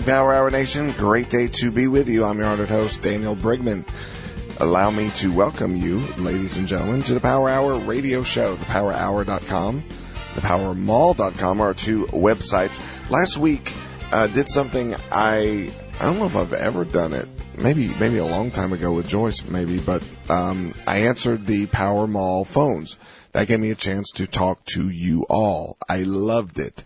morning, Power Hour Nation. Great day to be with you. I'm your honored host, Daniel Brigman. Allow me to welcome you, ladies and gentlemen, to the Power Hour radio show. ThePowerHour.com, ThePowerMall.com are our two websites. Last week, did something I don't know if I've ever done it. Maybe a long time ago with Joyce, maybe, but I answered the Power Mall phones. That gave me a chance to talk to you all. I loved it.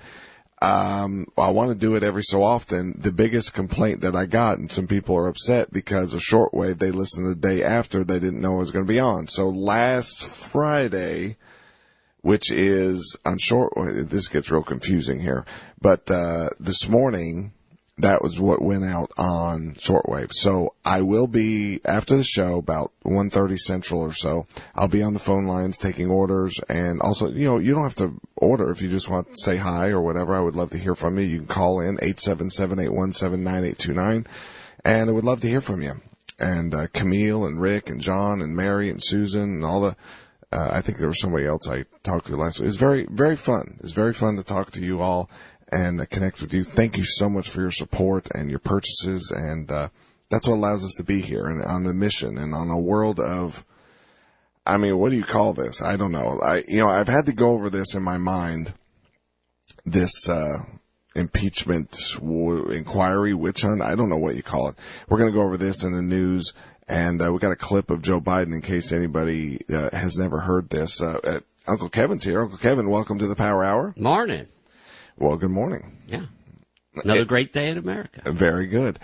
I want to do it every so often. The biggest complaint that I got, and some people are upset because of shortwave, they listened the day after, they didn't know it was going to be on. So last Friday, which is on shortwave, this gets real confusing here, but this morning, that was what went out on shortwave. So I will be, after the show, about 1:30 Central or so, I'll be on the phone lines taking orders. And also, you don't have to order if you just want to say hi or whatever. I would love to hear from you. You can call in 877-817-9829. And I would love to hear from you. And Camille and Rick and John and Mary and Susan and all the, I think there was somebody else I talked to last week. It's very, very fun. It's very fun to talk to you all and connect with you. Thank you so much for your support and your purchases, and that's what allows us to be here and on the mission and on a world of, I mean, what do you call this? I don't know. I've had to go over this in my mind, this impeachment inquiry, witch hunt. I don't know what you call it. We're going to go over this in the news, and we got a clip of Joe Biden in case anybody has never heard this. Uncle Kevin's here. Uncle Kevin, welcome to the Power Hour. Morning. Well, good morning. Yeah. Another great day in America. Very good.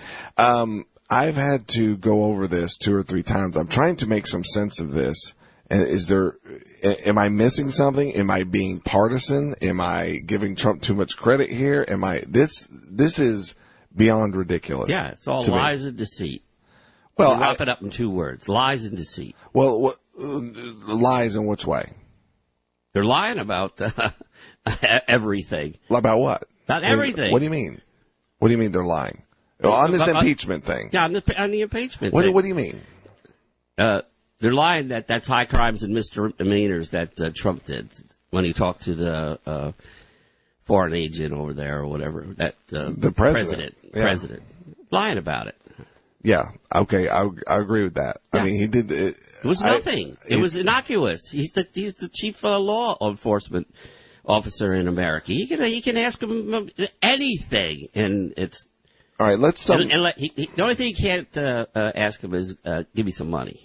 I've had to go over this 2 or 3 times. I'm trying to make some sense of this. And am I missing something? Am I being partisan? Am I giving Trump too much credit here? This is beyond ridiculous. Yeah, it's all lies and deceit. Well, wrap it up in 2 words. Lies and deceit. Well, lies in which way? They're lying about everything. About what? About everything. What do you mean? What do you mean they're lying? On this impeachment thing. Yeah, on the impeachment thing. What do you mean? They're lying that's high crimes and misdemeanors that Trump did when he talked to the foreign agent over there or whatever. The president. President. Lying about it. Yeah. Okay. I agree with that. Yeah. I mean, he did. It was nothing. It was innocuous. He's the chief law enforcement officer in America. He can ask him anything, and it's all right. The only thing he can't ask him is give me some money.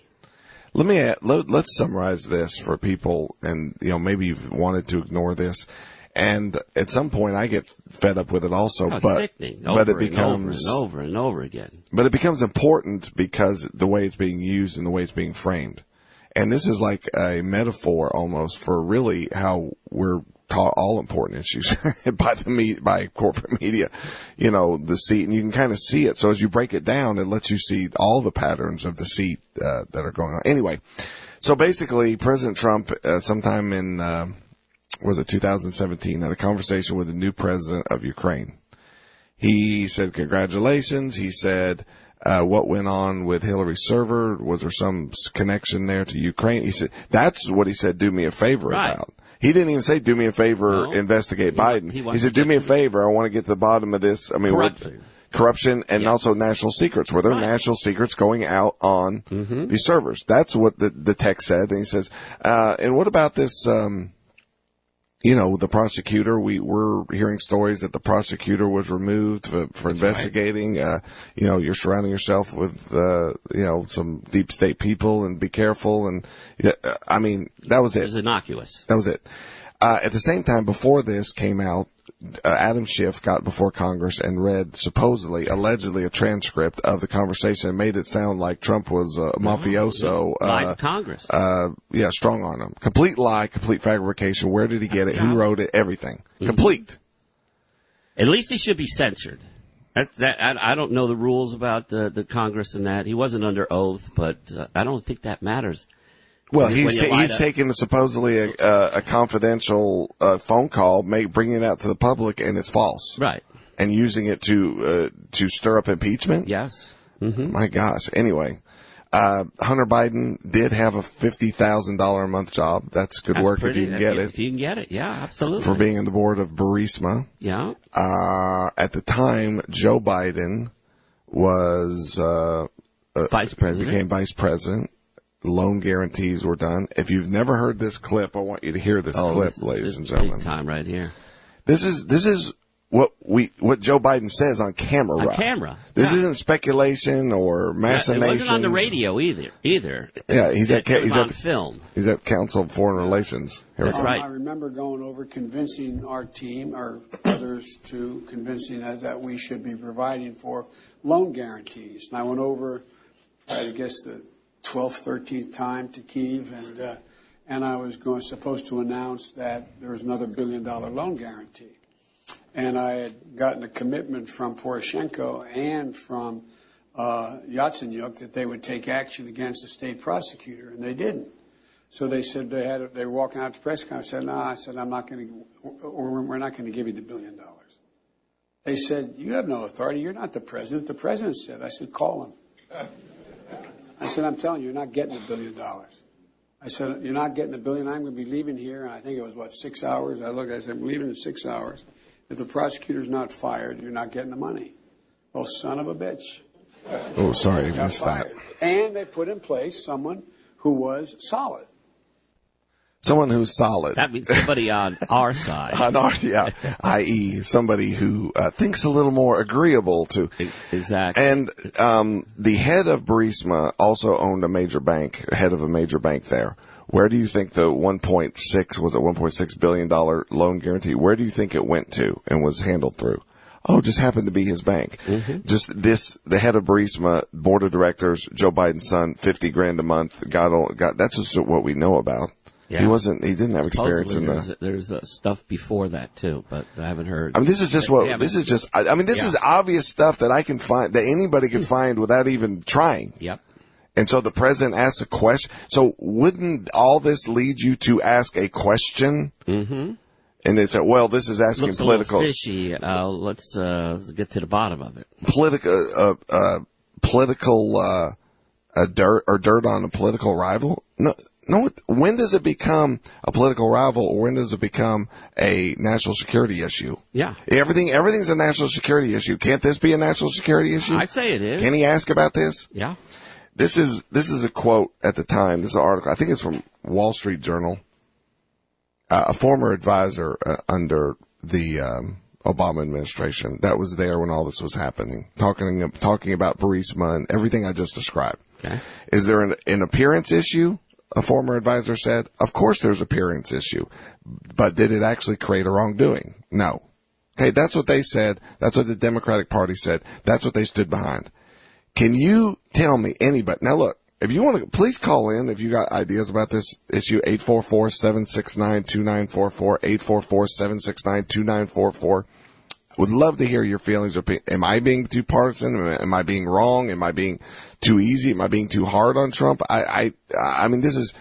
Let's summarize this for people, and maybe you've wanted to ignore this. And at some point, I get fed up with it also. Sickening. But it becomes over and over again. But it becomes important because the way it's being used and the way it's being framed. And this is like a metaphor almost for really how we're taught all important issues by corporate media. Deceit, and you can kind of see it. So as you break it down, it lets you see all the patterns of deceit that are going on. Anyway, so basically, President Trump, sometime in 2017, had a conversation with the new president of Ukraine. He said, congratulations. He said, what went on with Hillary's server? Was there some connection there to Ukraine? He said, that's what he said, do me a favor about. He didn't even say, do me a favor, investigate Biden. He said, do me a favor. I want to get to the bottom of this. I mean, corruption and also national secrets. Were there national secrets going out on these servers? That's what the text said. And he says, and what about this, the prosecutor, we're hearing stories that the prosecutor was removed for investigating. Right. You're surrounding yourself with, some deep state people, and be careful. And, that was it. It was innocuous. That was it. At the same time, before this came out, Adam Schiff got before Congress and read allegedly a transcript of the conversation and made it sound like Trump was a mafioso. Lied to Congress. Strong on him. Complete lie, complete fabrication. Where did he get it? Who wrote it? Everything. Complete. At least he should be censored. I don't know the rules about the Congress and that. He wasn't under oath, but I don't think that matters. Well, he's taking supposedly a confidential phone call, bringing it out to the public, and it's false. Right. And using it to stir up impeachment? Yes. Mm-hmm. My gosh. Anyway, Hunter Biden did have a $50,000 a month job. That's good work if you can get it. If you can get it, yeah, absolutely. For being on the board of Burisma. Yeah. At the time, Joe Biden was Vice President. Became vice president. Loan guarantees were done. If you've never heard this clip, I want you to hear this clip, ladies and gentlemen. Big time right here. This is what Joe Biden says on camera. On camera. This isn't speculation or machinations. It wasn't on the radio either. Yeah, he's on film. He's at Council of Foreign Relations. That's right. I remember going over convincing our team or others to convincing us that we should be providing for loan guarantees. And I went over, I guess, the 12th, 13th time to Kyiv, and I was supposed to announce that there was another $1 billion loan guarantee. And I had gotten a commitment from Poroshenko and from Yatsenyuk that they would take action against the state prosecutor, and they didn't. So they said they were walking out to the press conference. I said, "No," I said, "I'm not going to, or we're not going to give you the $1 billion." They said, "You have no authority. You're not the president." The president said. I said, "Call him." I said, "I'm telling you, you're not getting $1 billion." I said, "You're not getting $1 billion. I'm going to be leaving here." And I think it was 6 hours. I looked. I said, "I'm leaving in 6 hours. If the prosecutor's not fired, you're not getting the money." Well, son of a bitch. Oh, sorry, I missed that. And they put in place someone who was solid. Someone who's solid. That means somebody on our side. i.e. somebody who thinks a little more agreeable to. Exactly. And the head of Burisma also owned a major bank, head of a major bank there. Where do you think the $1.6 billion loan guarantee, where do you think it went to and was handled through? Oh, it just happened to be his bank. Mm-hmm. The head of Burisma, board of directors, Joe Biden's son, $50,000 a month, that's just what we know about. Yeah. He didn't have experience in there's stuff before that too, but I haven't heard. I mean, this is obvious stuff that I can find, that anybody can find without even trying. Yep. And so the president asks a question. So wouldn't all this lead you to ask a question? Mm-hmm. And it's this is asking looks political. A little fishy. Let's get to the bottom of it. Political dirt on a political rival? No. When does it become a political rival, or when does it become a national security issue? Yeah. Everything's a national security issue. Can't this be a national security issue? I'd say it is. Can he ask about this? Yeah. This is a quote at the time. This is an article. I think it's from Wall Street Journal. A former advisor under the Obama administration that was there when all this was happening, talking about Burisma and everything I just described. Okay. Is there an appearance issue? A former advisor said, "Of course there's appearance issue, but did it actually create a wrongdoing? No." Okay, that's what they said. That's what the Democratic Party said. That's what they stood behind. Can you tell me anybody? Now look, if you want to, please call in if you got ideas about this issue, 844-769-2944, 844-769-2944. Would love to hear your feelings. Am I being too partisan? Am I being wrong? Am I being too easy? Am I being too hard on Trump? I mean,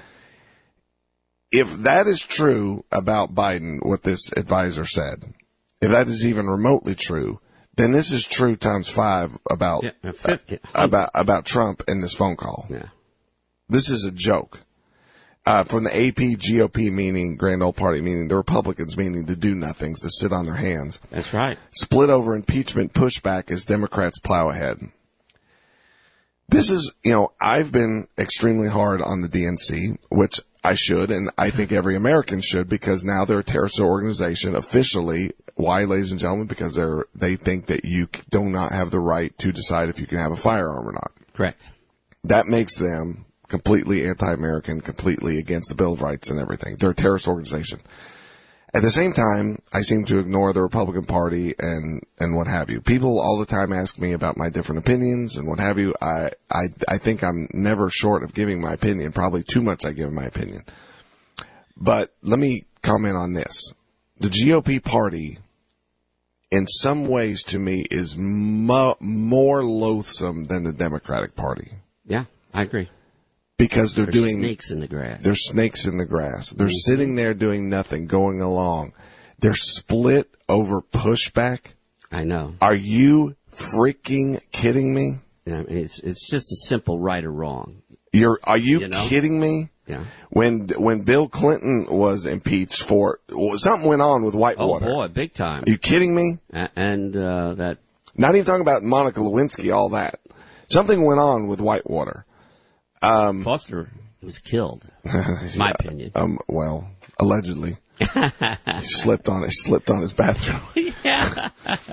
if that is true about Biden, what this advisor said, if that is even remotely true, then this is true times 5 about Trump in this phone call. Yeah. This is a joke. From the AP GOP meeting, Grand Old Party meeting, the Republicans meaning to do nothings, to sit on their hands. That's right. Split over impeachment pushback as Democrats plow ahead. This is, I've been extremely hard on the DNC, which I should, and I think every American should, because now they're a terrorist organization officially. Why, ladies and gentlemen? Because they think that you do not have the right to decide if you can have a firearm or not. Correct. That makes them completely anti-American, completely against the Bill of Rights and everything. They're a terrorist organization. At the same time, I seem to ignore the Republican Party and what have you. People all the time ask me about my different opinions and what have you. I think I'm never short of giving my opinion. Probably too much I give my opinion. But let me comment on this. The GOP party, in some ways to me, is more loathsome than the Democratic Party. Yeah, I agree. Because they're doing snakes in the grass. They're snakes in the grass. They're sitting there doing nothing, going along. They're split over pushback. I know. Are you freaking kidding me? Yeah, I mean, it's just a simple right or wrong. Are you kidding me? Yeah. When Bill Clinton was impeached for something went on with Whitewater. Oh boy, big time. Are you kidding me? And that. Not even talking about Monica Lewinsky, all that. Something went on with Whitewater. Foster was killed. My opinion. Well, allegedly. He slipped on his bathroom. Yeah.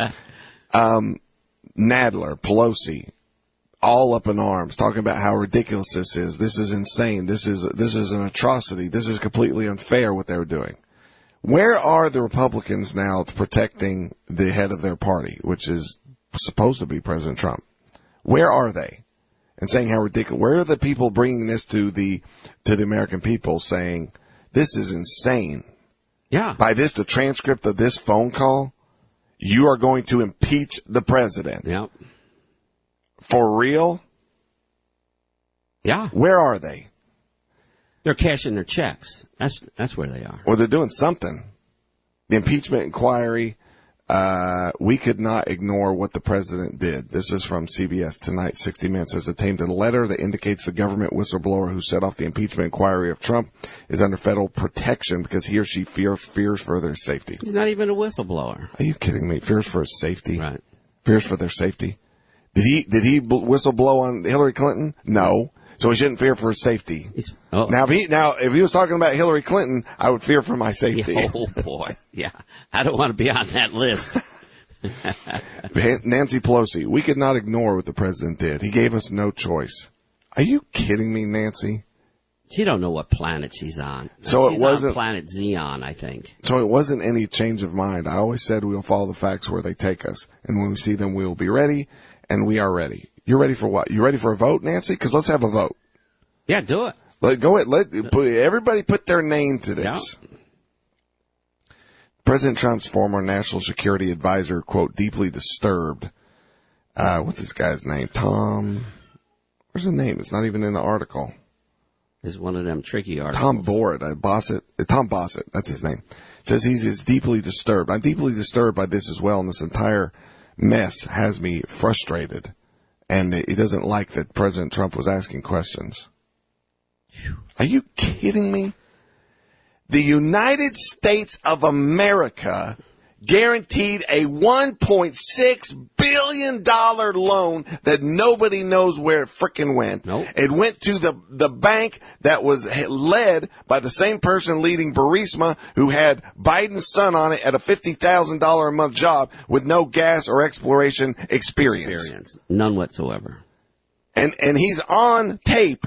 Nadler, Pelosi, all up in arms, talking about how ridiculous this is. This is insane. This is an atrocity. This is completely unfair what they're doing. Where are the Republicans now protecting the head of their party, which is supposed to be President Trump? Where are they? And saying how ridiculous. Where are the people bringing this to the American people, saying this is insane? Yeah. By the transcript of this phone call, you are going to impeach the president. Yeah. For real? Yeah. Where are they? They're cashing their checks. That's where they are. Well, they're doing something. The impeachment inquiry, we could not ignore what the president did. This is from CBS Tonight. 60 Minutes has obtained a letter that indicates the government whistleblower who set off the impeachment inquiry of Trump is under federal protection because he or she fears for their safety. He's not even a whistleblower. Are you kidding me? Fears for his safety? Right. Fears for their safety? Did he whistleblow on Hillary Clinton? No. So he shouldn't fear for his safety. Now if he was talking about Hillary Clinton, I would fear for my safety. Oh boy. Yeah. I don't want to be on that list. Nancy Pelosi, we could not ignore what the president did. He gave us no choice. Are you kidding me, Nancy? She don't know what planet she's on. So she's it wasn't on planet Xeon, I think. So it wasn't any change of mind. I always said we'll follow the facts where they take us, and when we see them, we'll be ready, and we are ready. You're ready for what? You ready for a vote, Nancy? Because let's have a vote. Yeah, do it. Everybody put their name to this. Yeah. President Trump's former national security advisor, quote, deeply disturbed. What's this guy's name? Tom. Where's the name? It's not even in the article. It's one of them tricky articles. Tom Bossett, that's his name. Says he's deeply disturbed. I'm deeply disturbed by this as well, and this entire mess has me frustrated. And he doesn't like that President Trump was asking questions. Are you kidding me? The United States of America guaranteed a $1.6 billion loan that nobody knows where it frickin' went. Nope. It went to the bank that was led by the same person leading Burisma, who had Biden's son on it at a $50,000 a month job with no gas or exploration experience. None whatsoever. And he's on tape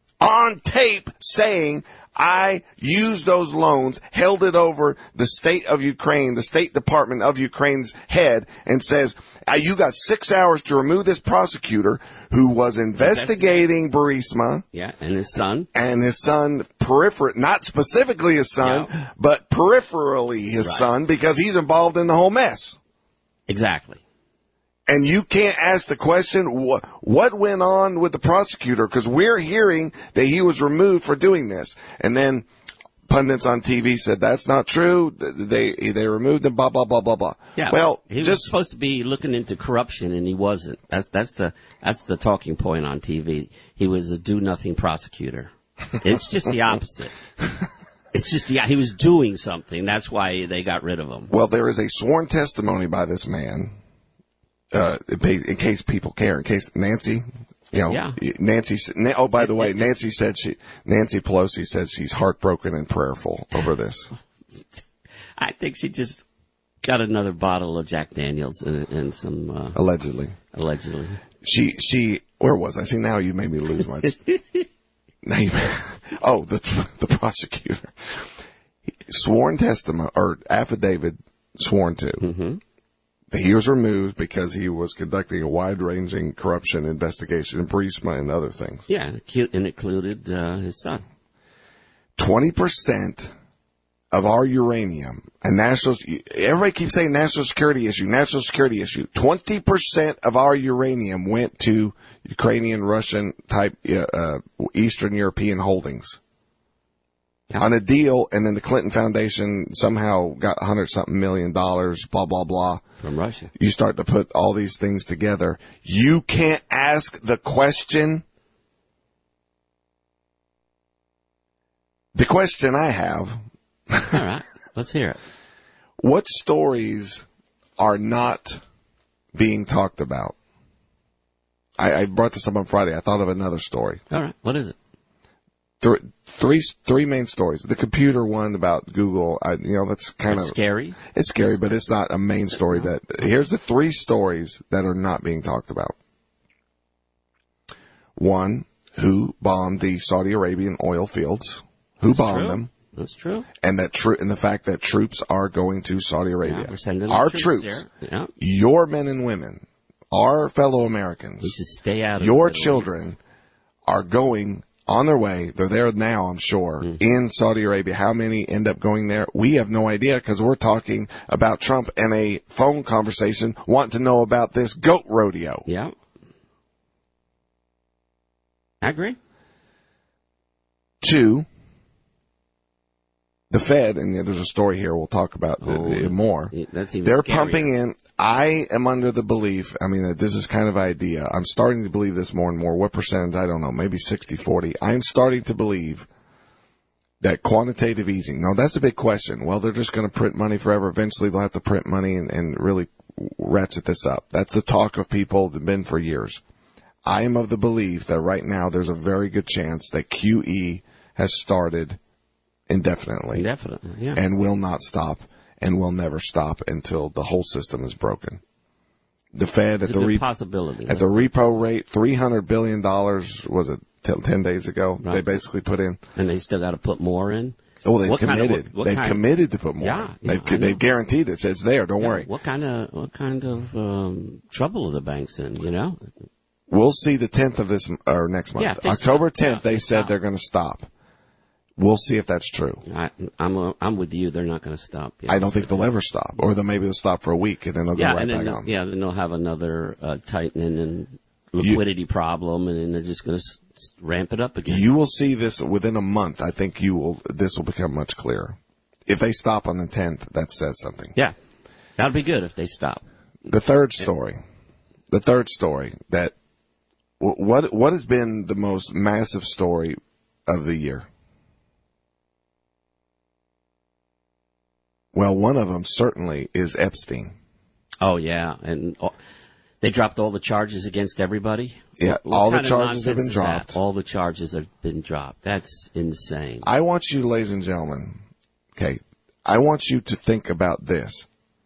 saying, I used those loans, held it over the state of Ukraine, the State Department of Ukraine's head, and says, you got 6 hours to remove this prosecutor who was investigating Burisma. Yeah, and his son. And his son, not specifically his son, but peripherally his son, because he's involved in the whole mess. Exactly. And you can't ask the question, what went on with the prosecutor? Because we're hearing that he was removed for doing this. And then pundits on TV said, that's not true. They removed him, blah, blah, blah, blah, blah. Yeah. Well, he was supposed to be looking into corruption, and he wasn't. That's the talking point on TV. He was a do-nothing prosecutor. It's just the opposite. It's just he was doing something. That's why they got rid of him. Well, there is a sworn testimony by this man. In case people care, in case Nancy, Nancy. Oh, by the way, Nancy Pelosi said she's heartbroken and prayerful over this. I think she just got another bottle of Jack Daniels and some allegedly. She where was I? See, now you made me lose my. The prosecutor sworn testimony or affidavit sworn to. Mm-hmm. He was removed because he was conducting a wide-ranging corruption investigation in Burisma and other things. Yeah, and it included his son. 20% of our uranium, everybody keeps saying national security issue. 20% of our uranium went to Ukrainian, Russian type, Eastern European holdings. On a deal, and then the Clinton Foundation somehow got $100-something million, blah, blah, blah. From Russia. You start to put all these things together. You can't ask the question. The question I have, All right, let's hear it. what stories are not being talked about? I brought this up on Friday. I thought of another story. All right, what is it? Three main stories. The computer one about Google, that's kind of scary. It's scary, but it's not a main story. Here's the three stories that are not being talked about. One, who bombed the Saudi Arabian oil fields? Who bombed them? That's true. And and the fact that troops are going to Saudi Arabia. Yeah, we're sending our troops. Yeah. Your men and women, our fellow Americans, we should stay out of your children are going on their way. They're there now, I'm sure, in Saudi Arabia. How many end up going there? We have no idea because we're talking about Trump and a phone conversation wanting to know about this goat rodeo. Yeah. I agree. Two, the Fed, and there's a story here we'll talk about more. That's even They're scarier. pumping in. I am under the belief, this is kind of idea. I'm starting to believe this more and more. What percentage? I don't know. Maybe 60-40. I'm starting to believe that quantitative easing. Now, that's a big question. Well, they're just going to print money forever. Eventually, they'll have to print money and really ratchet this up. That's the talk of people that have been for years. I am of the belief that right now there's a very good chance that QE has started indefinitely. Yeah. And will not stop and will never stop until the whole system is broken. The Fed it's at the possibility. At the repo rate, $300 billion, was it 10 days ago? Right. They basically put in. And they still got to put more in? Oh, they've committed. They've committed to put more. Yeah, they've guaranteed it. It's there. Don't worry. What kind of trouble are the banks in, We'll see the 10th of this, or next month. Yeah, October 10th, they said they're going to stop. We'll see if that's true. I'm with you. They're not going to stop. I don't think they'll ever stop. Or maybe they'll stop for a week and then they'll go right back on. Yeah, then they'll have another tightening and liquidity problem, and then they're just going to ramp it up again. You will see this within a month. I think this will become much clearer. If they stop on the 10th, that says something. Yeah. That would be good if they stop. The third story that what has been the most massive story of the year? Well, one of them certainly is Epstein. Oh, yeah. And they dropped all the charges against everybody? Yeah, all the charges have been dropped. All the charges have been dropped. That's insane. I want you, ladies and gentlemen, I want you to think about this.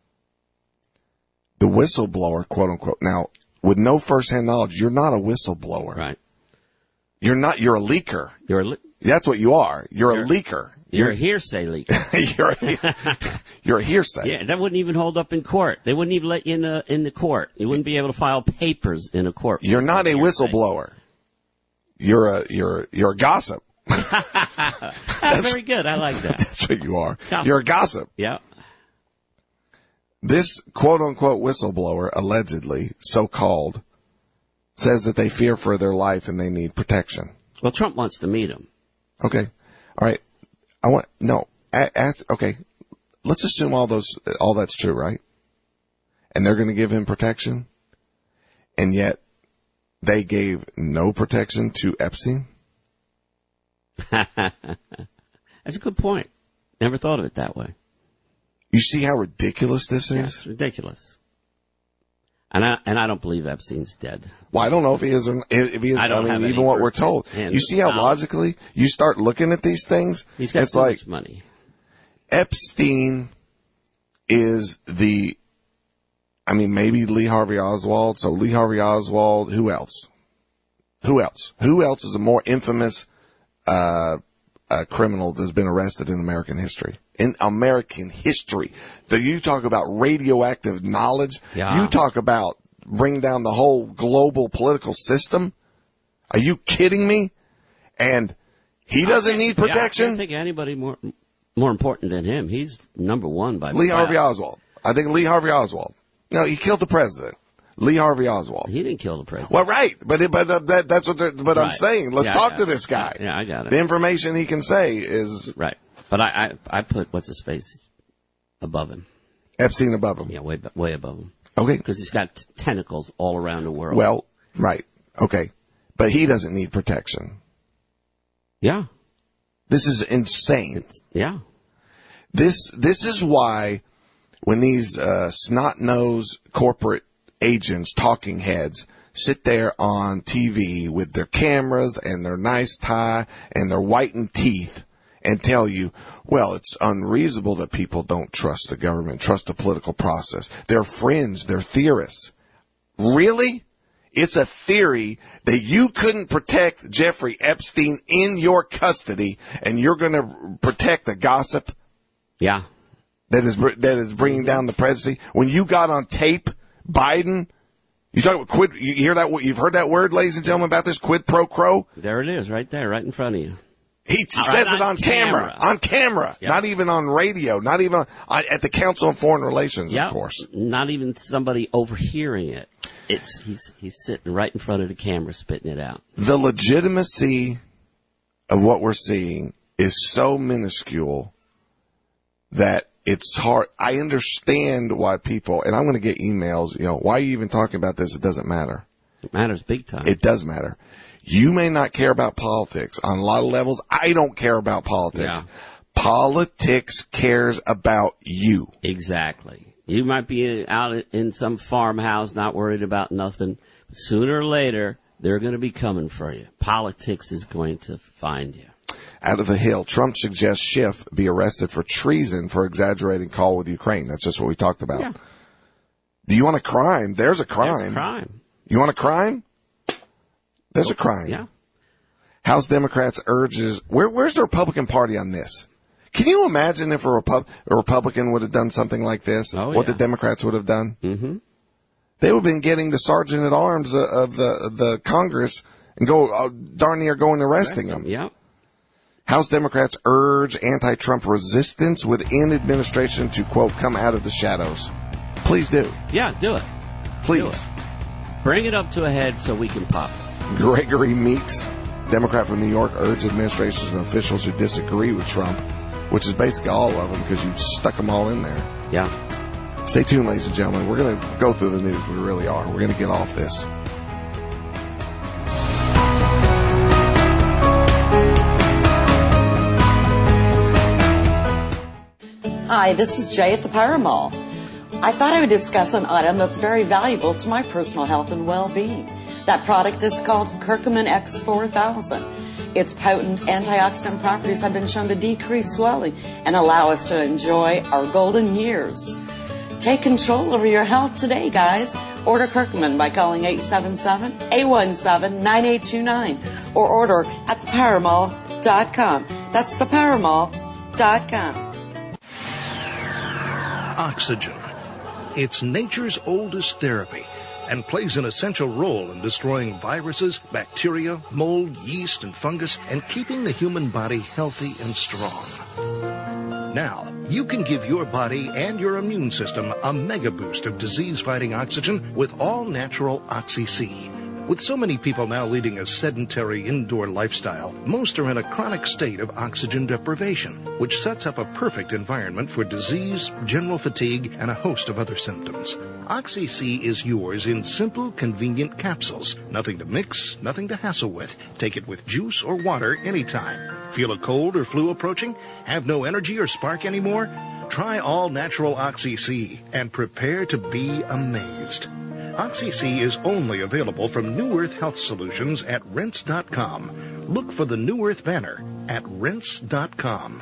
The whistleblower, quote unquote. Now, with no first-hand knowledge, you're not a whistleblower. Right. You're a leaker. That's what you are. You're a leaker. You're a hearsay leaker. You're a hearsay. Yeah, that wouldn't even hold up in court. They wouldn't even let you in the court. You wouldn't be able to file papers in a court. You're not a whistleblower. You're a gossip. That's very good. I like that. That's what you are. Gossip. You're a gossip. Yeah. This quote-unquote whistleblower, allegedly, so-called, says that they fear for their life and they need protection. Well, Trump wants to meet him. Okay. All right. Okay. Let's assume all that's true, right? And they're going to give him protection, and yet they gave no protection to Epstein? That's a good point. Never thought of it that way. You see how ridiculous this is? Yeah, it's ridiculous. And I don't believe Epstein's dead. Well, I don't know if he is. If he is, even what we're told. You see how logically you start looking at these things. He's got so much money. Epstein is maybe Lee Harvey Oswald. So Lee Harvey Oswald. Who else? Who else is a more infamous criminal that's been arrested in American history? In American history. So you talk about radioactive knowledge. Yeah. You talk about bring down the whole global political system. Are you kidding me? And he doesn't need protection? I don't think anybody more important than him. He's number one by Lee Harvey Oswald. I think Lee Harvey Oswald. No, he killed the president. Lee Harvey Oswald. He didn't kill the president. Well, right. But that's what right. I'm saying. Let's talk to this guy. Yeah, I got it. The information he can say is... Right. But I put, what's his face, above him. Epstein above him. Yeah, way above him. Okay. Because he's got tentacles all around the world. Well, right. Okay. But he doesn't need protection. Yeah. This is insane. Yeah. This is why when these snot-nosed corporate agents, talking heads, sit there on TV with their cameras and their nice tie and their whitened teeth and tell you, well, it's unreasonable that people don't trust the government, trust the political process. They're friends, they're theorists. Really? It's a theory that you couldn't protect Jeffrey Epstein in your custody, and you're going to protect the gossip? Yeah. That is bringing down the presidency. When you got on tape, Biden, you talk about quid. You hear that? You've heard that word, ladies and gentlemen, about this quid pro quo. There it is, right there, right in front of you. He says it on camera. On camera, yep. Not even on radio, not even at the Council on Foreign Relations, yep. Of course. Not even somebody overhearing it. He's sitting right in front of the camera, spitting it out. The legitimacy of what we're seeing is so minuscule that it's hard. I understand why people, and I'm going to get emails, why are you even talking about this? It doesn't matter. It matters big time. It does matter. You may not care about politics on a lot of levels. I don't care about politics. Yeah. Politics cares about you. Exactly. You might be out in some farmhouse not worried about nothing. Sooner or later, they're going to be coming for you. Politics is going to find you. Out of the Hill, Trump suggests Schiff be arrested for treason for exaggerating call with Ukraine. That's just what we talked about. Yeah. Do you want a crime? There's a crime. There's a crime. You want a crime? There's a crime. Yeah. House Democrats urges, where's the Republican Party on this? Can you imagine if a Republican would have done something like this? What the Democrats would have done? Mm-hmm. They would have been getting the sergeant at arms of the Congress and darn near going arresting them. Yeah. House Democrats urge anti-Trump resistance within administration to, quote, come out of the shadows. Please do. Yeah, do it. Please. Do it. Bring it up to a head so we can pop. Gregory Meeks, Democrat from New York, urged administrations and officials who disagree with Trump, which is basically all of them because you stuck them all in there. Yeah. Stay tuned, ladies and gentlemen. We're going to go through the news. We really are. We're going to get off this. Hi, this is Jay at the Power Mall. I thought I would discuss an item that's very valuable to my personal health and well-being. That product is called Curcumin X4000. Its potent antioxidant properties have been shown to decrease swelling and allow us to enjoy our golden years. Take control over your health today, guys. Order Curcumin by calling 877-817-9829 or order at thepowermall.com. That's thepowermall.com. Oxygen. It's nature's oldest therapy and plays an essential role in destroying viruses, bacteria, mold, yeast, and fungus, and keeping the human body healthy and strong. Now, you can give your body and your immune system a mega boost of disease-fighting oxygen with all-natural Oxy-C. With so many people now leading a sedentary indoor lifestyle, most are in a chronic state of oxygen deprivation, which sets up a perfect environment for disease, general fatigue, and a host of other symptoms. Oxy-C is yours in simple, convenient capsules. Nothing to mix, nothing to hassle with. Take it with juice or water anytime. Feel a cold or flu approaching? Have no energy or spark anymore? Try all-natural Oxy-C and prepare to be amazed. Oxy-C is only available from New Earth Health Solutions at Rense.com. Look for the New Earth banner at Rense.com.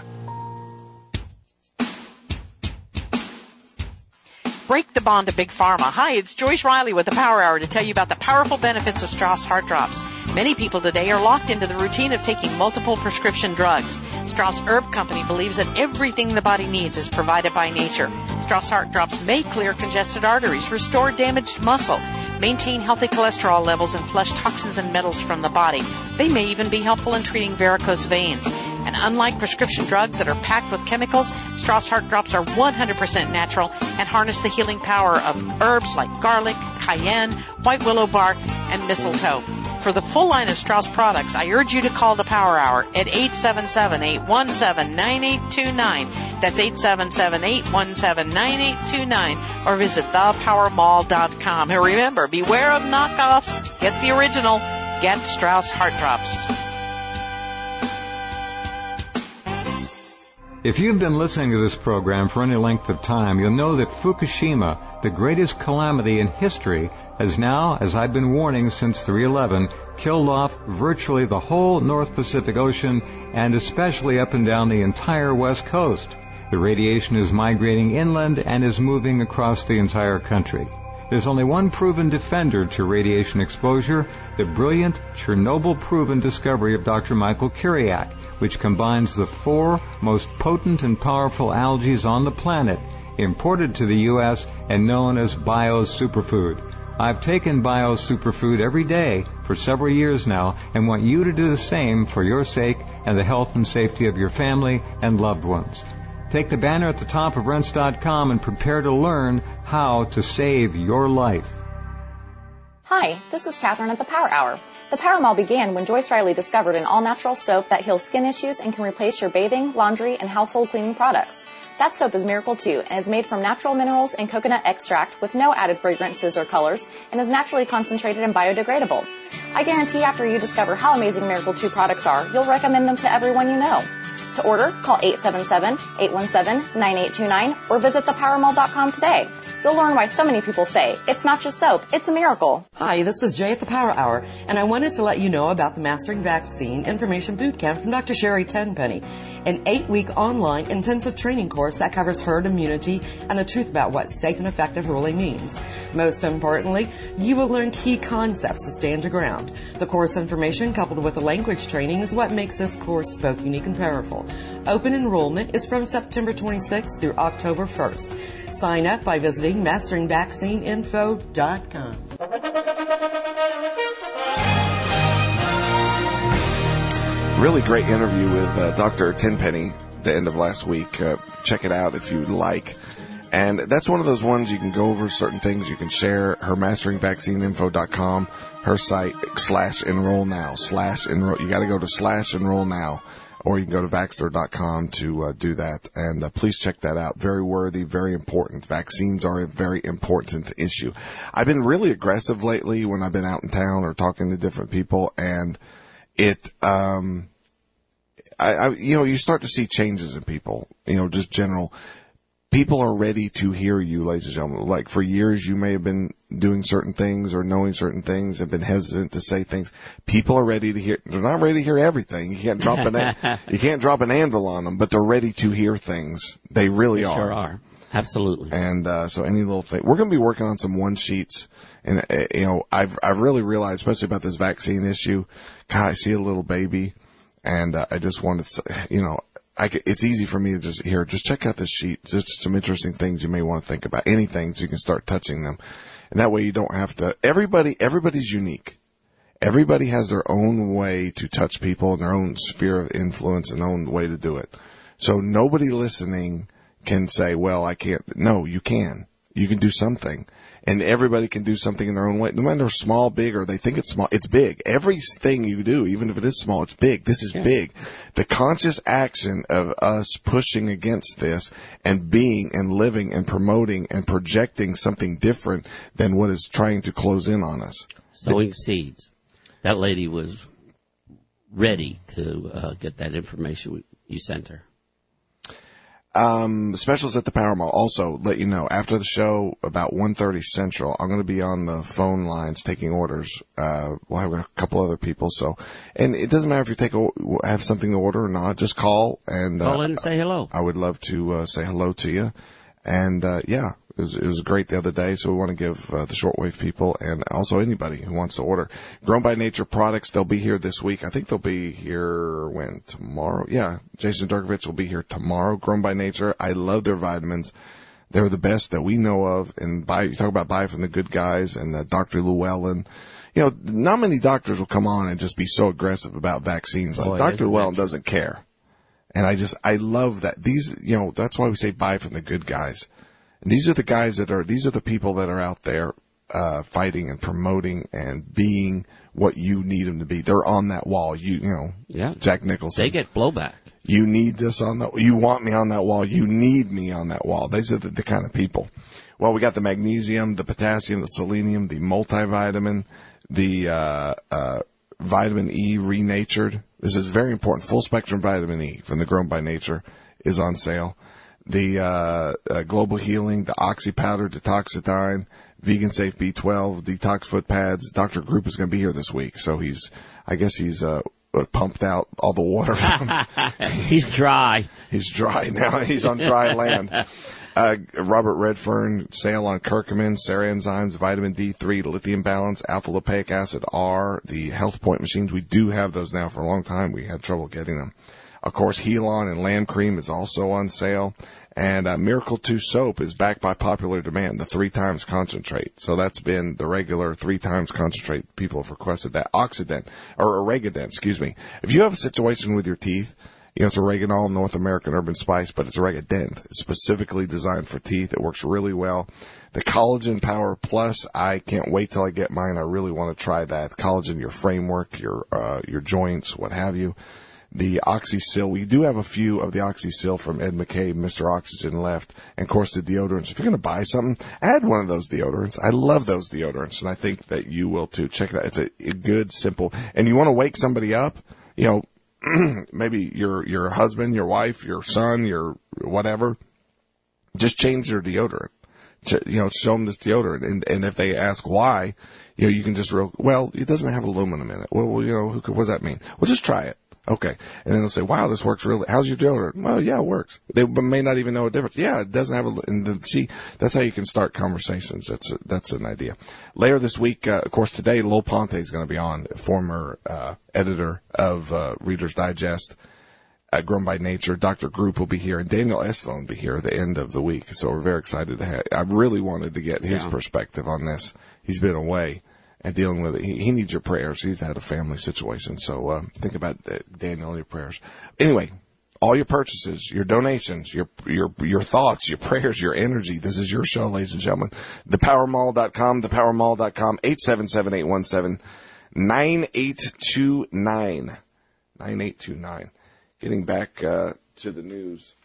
Break the bond to Big Pharma. Hi, it's Joyce Riley with the Power Hour to tell you about the powerful benefits of Strauss Heart Drops. Many people today are locked into the routine of taking multiple prescription drugs. Strauss Herb Company believes that everything the body needs is provided by nature. Strauss Heart Drops may clear congested arteries, restore damaged muscle, maintain healthy cholesterol levels, and flush toxins and metals from the body. They may even be helpful in treating varicose veins. And unlike prescription drugs that are packed with chemicals, Strauss Heart Drops are 100% natural and harness the healing power of herbs like garlic, cayenne, white willow bark, and mistletoe. For the full line of Strauss products, I urge you to call the Power Hour at 877-817-9829. That's 877-817-9829. Or visit thepowermall.com. And remember, beware of knockoffs. Get the original. Get Strauss Heart Drops. If you've been listening to this program for any length of time, you'll know that Fukushima, the greatest calamity in history, has now, as I've been warning since 3/11, killed off virtually the whole North Pacific Ocean and especially up and down the entire West Coast. The radiation is migrating inland and is moving across the entire country. There's only one proven defender to radiation exposure, the brilliant Chernobyl-proven discovery of Dr. Michael Kiriak, which combines the 4 most potent and powerful algae on the planet, imported to the U.S. and known as bio-superfood. I've taken bio-superfood every day for several years now and want you to do the same for your sake and the health and safety of your family and loved ones. Take the banner at the top of Rense.com and prepare to learn how to save your life. Hi, this is Catherine at the Power Hour. The Power Mall began when Joyce Riley discovered an all-natural soap that heals skin issues and can replace your bathing, laundry, and household cleaning products. That soap is Miracle 2 and is made from natural minerals and coconut extract with no added fragrances or colors and is naturally concentrated and biodegradable. I guarantee after you discover how amazing Miracle 2 products are, you'll recommend them to everyone you know. To order, call 877-817-9829 or visit thepowermall.com today. You'll learn why so many people say, it's not just soap, it's a miracle. Hi, this is Jay at the Power Hour, and I wanted to let you know about the Mastering Vaccine Information Bootcamp from Dr. Sherry Tenpenny, an 8-week online intensive training course that covers herd immunity and the truth about what safe and effective really means. Most importantly, you will learn key concepts to stand your ground. The course information coupled with the language training is what makes this course both unique and powerful. Open enrollment is from September 26th through October 1st. Sign up by visiting masteringvaccineinfo.com. Really great interview with Dr. Tenpenny the end of last week. Check it out if you'd like. And that's one of those ones you can go over certain things. You can share her masteringvaccineinfo.com, her site, /enroll now, /enroll. You got to go to /enroll now. Or you can go to Vaxxter.com to do that. And please check that out. Very worthy, very important. Vaccines are a very important issue. I've been really aggressive lately when I've been out in town or talking to different people. And it, you start to see changes in people, just general. People are ready to hear you, ladies and gentlemen. Like for years, you may have been doing certain things or knowing certain things and been hesitant to say things. People are ready to hear. They're not ready to hear everything. You can't drop an anvil on them, but they're ready to hear things. They really are. Sure are. Absolutely. And so any little thing, we're going to be working on some one sheets. And I've really realized, especially about this vaccine issue. God, I see a little baby, and I just wanted to, it's easy for me to just check out this sheet. Just some interesting things you may want to think about. Anything so you can start touching them. And that way you don't have to, everybody's unique. Everybody has their own way to touch people and their own sphere of influence and own way to do it. So nobody listening can say, well, I can't. No, you can. You can do something. And everybody can do something in their own way. No matter small, big, or they think it's small, it's big. Everything you do, even if it is small, it's big. This is big. The conscious action of us pushing against this and being and living and promoting and projecting something different than what is trying to close in on us. Sowing seeds. That lady was ready to get that information you sent her. Specials at the Power Mall. Also, let you know, after the show, about 1:30 Central, I'm going to be on the phone lines taking orders. We'll have a couple other people. And it doesn't matter if you have something to order or not. Just call and call in and say hello. I would love to say hello to you. And it was great the other day. So we want to give the shortwave people and also anybody who wants to order Grown by Nature products. They'll be here this week. I think they'll be here tomorrow. Yeah, Jason Durkovich will be here tomorrow. Grown by Nature. I love their vitamins. They're the best that we know of. And you talk about buy from the good guys and Dr. Llewellyn. Not many doctors will come on and just be so aggressive about vaccines. Like Dr. Llewellyn doesn't care. And I love that. These, that's why we say buy from the good guys. And these are the guys these are the people that are out there, fighting and promoting and being what you need them to be. They're on that wall. Jack Nicholson. They get blowback. You need this you want me on that wall. You need me on that wall. These are the kind of people. Well, we got the magnesium, the potassium, the selenium, the multivitamin, the, vitamin E renatured. This is very important. Full spectrum vitamin E from the Grown by Nature is on sale. The Global Healing, the Oxy Powder, Detoxidine, Vegan Safe B12, Detox Foot Pads. Dr. Group is going to be here this week, so I guess he's pumped out all the water from. He's dry. He's dry now. He's on dry land. Robert Redfern, sale on curcumin, Enzymes, vitamin D3, lithium balance, alpha lipoic acid R, the Health Point machines. We do have those now for a long time. We had trouble getting them. Of course, Helon and Land Cream is also on sale. And Miracle 2 soap is back by popular demand, the 3 times concentrate. So that's been the regular 3 times concentrate. People have requested that. Oregadent, excuse me. If you have a situation with your teeth, it's oregano, North American Urban Spice, but it's Oregadent. It's specifically designed for teeth. It works really well. The Collagen Power Plus, I can't wait till I get mine. I really want to try that. Collagen, your framework, your joints, what have you. The OxySil, we do have a few of the OxySil from Ed McCabe, Mr. Oxygen left. And of course the deodorants. If you're going to buy something, add one of those deodorants. I love those deodorants, and I think that you will too. Check it out. It's a good, simple, and you want to wake somebody up, maybe your husband, your wife, your son, your whatever, just change their deodorant. Show them this deodorant. And if they ask why, you can just it doesn't have aluminum in it. Well, what does that mean? Well, just try it. Okay. And then they'll say, wow, this works really. How's your deodorant? Well, yeah, it works. They may not even know a difference. Yeah, it doesn't have see, that's how you can start conversations. That's an idea. Later this week, of course, today, Lil Ponte is going to be on, former, editor of, Reader's Digest, Grown by Nature. Dr. Group will be here, and Daniel Estlund will be here at the end of the week. So we're very excited I really wanted to get his perspective on this. He's been away and dealing with it. He needs your prayers. He's had a family situation. So, think about Daniel and your prayers. Anyway, all your purchases, your donations, your thoughts, your prayers, your energy. This is your show, ladies and gentlemen. ThePowerMall.com, ThePowerMall.com, 877-817-9829. 9829. Getting back, to the news.